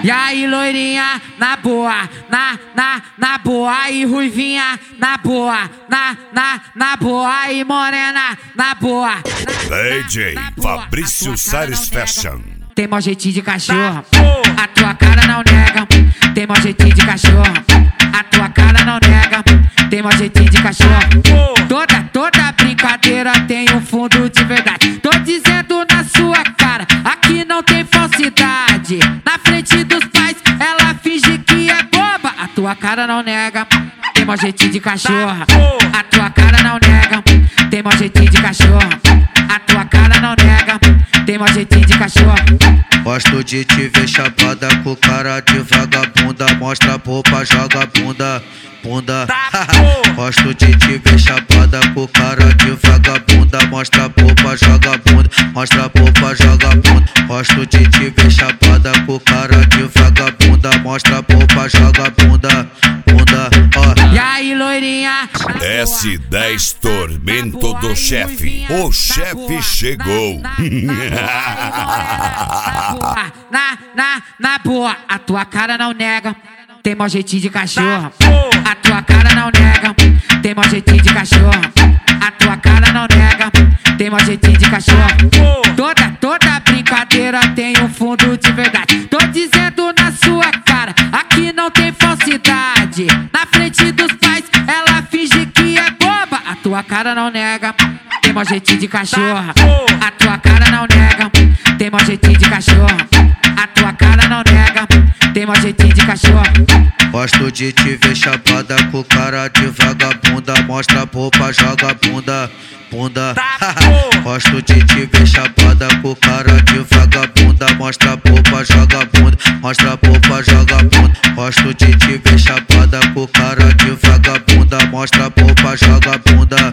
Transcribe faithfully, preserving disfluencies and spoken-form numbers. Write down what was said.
E aí, loirinha, na boa, na, na, na boa. E ruivinha, na boa, na, na, na boa. E morena, na boa. D J Fabrício Salles Fashion. Tem mó jeitinho de cachorro, a tua cara não nega. Tem mó jeitinho de cachorro, a tua cara não nega. Tem mó jeitinho de cachorro. Toda, toda brincadeira tem um fundo de verdade. Tô dizendo na sua cara, aqui não tem falsidade. Na frente dos pais, ela finge que é boba. A tua cara não nega. Tem mó jeitinho de cachorro, a tua cara não nega. Tem mó jeitinho de cachorro, a tua cara não nega. Tem mó jeitinho de cachorro. Gosto de te ver chapada com cara de vagabunda. Mostra a popa, joga bunda, bunda. Gosto de te ver chapada com cara de vagabunda. Mostra a popa, joga bunda. Mostra a popa, joga bunda. Gosto de te ver chapada com cara de vagabunda. Mostra a popa, joga bunda, bunda. Ó. E aí, loirinha? S dez Tormento do Chefe. O chefe chegou. Na, na, na boa, a tua cara não nega. Tem mó jeitinho de cachorro, a tua cara não nega. Tem mó jeitinho de cachorro, a tua cara não nega. Tem mó jeitinho de cachorro. Toda, toda brincadeira tem um fundo de verdade. Tô dizendo na sua cara, aqui não tem falsidade. Na frente dos pais, ela finge que é boba. A tua cara não nega. Tem mó jeitinho de cachorro, a tua cara não nega. Tem mó jeitinho de cachorro, a tua cara não nega. Tem mó jeitinho de cachorro. Gosto de te ver chapada com cara de vagabunda. Mostra a popa, joga bunda, bunda. Gosto de te ver chapada com cara de vagabunda. Mostra a popa, joga bunda. Mostra a popa, joga bunda. Gosto de te ver chapada com cara de vagabunda. Mostra a popa, joga bunda.